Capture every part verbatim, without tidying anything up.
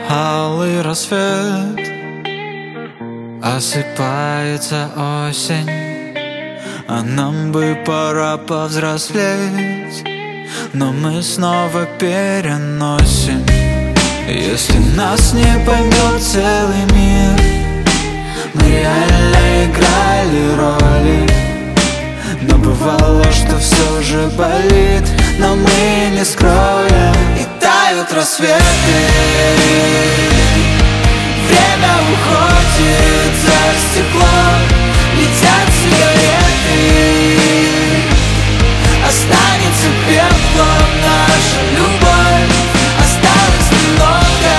Алый рассвет, осыпается осень, а нам бы пора повзрослеть, но мы снова переносим. Если нас не поймет целый мир, мы реально играли роли. Но бывало, что все же болит, но мы не скроем. И тают рассветы, время уходит за стекло, летят сигареты, останется пеплом наша любовь. Осталось немного,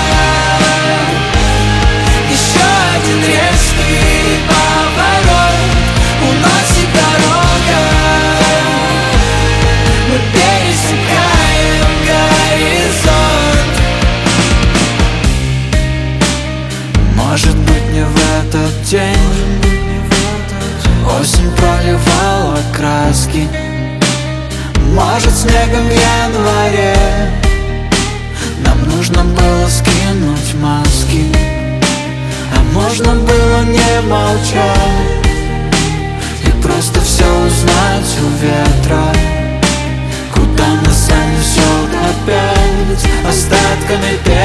еще один резкий поворот уносит дорога. Мы пересекаем горизонт. Может быть, не в этот день осень проливала краски, может, снегом в январе нам нужно было скинуть маски, а можно было не молчать и просто все узнать у ветра, куда нас занесет опять остатками песни.